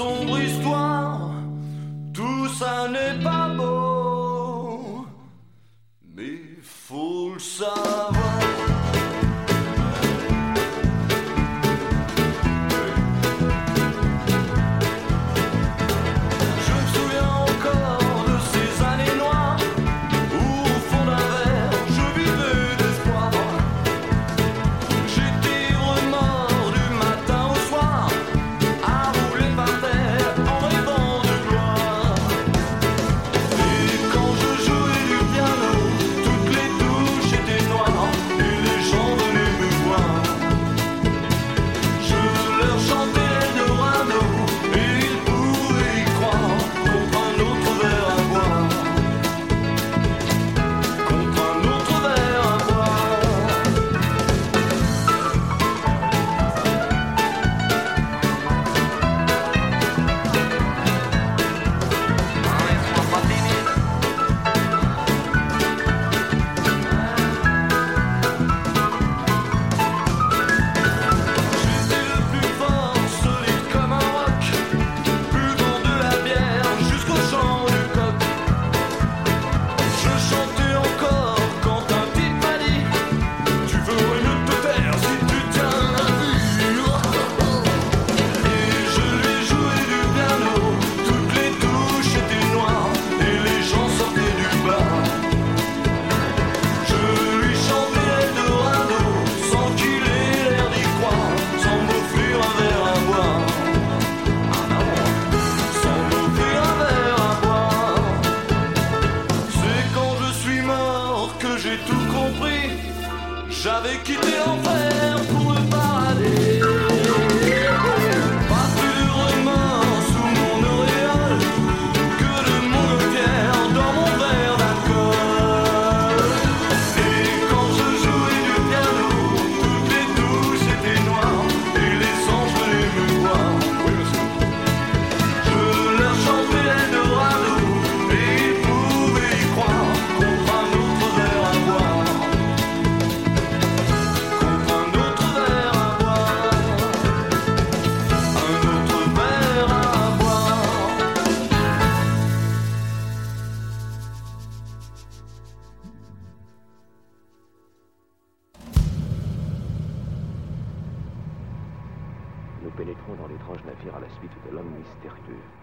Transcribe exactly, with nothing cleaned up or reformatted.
sombre histoire, tout ça n'est pas beau, mais faut le savoir. J'avais quitté l'enfer pour le paradis. Pas plus de remords sous mon auréole que de montgolfière dans mon verre d'alcool. Et quand je jouais du piano, toutes les touches étaient noires et les anges venaient me voir. Oui, monsieur. Je leur chantais Eldorado et ils pouvaient y croire contre un autre verre à boire. Nous pénétrons dans l'étrange navire à la suite de l'homme mystérieux.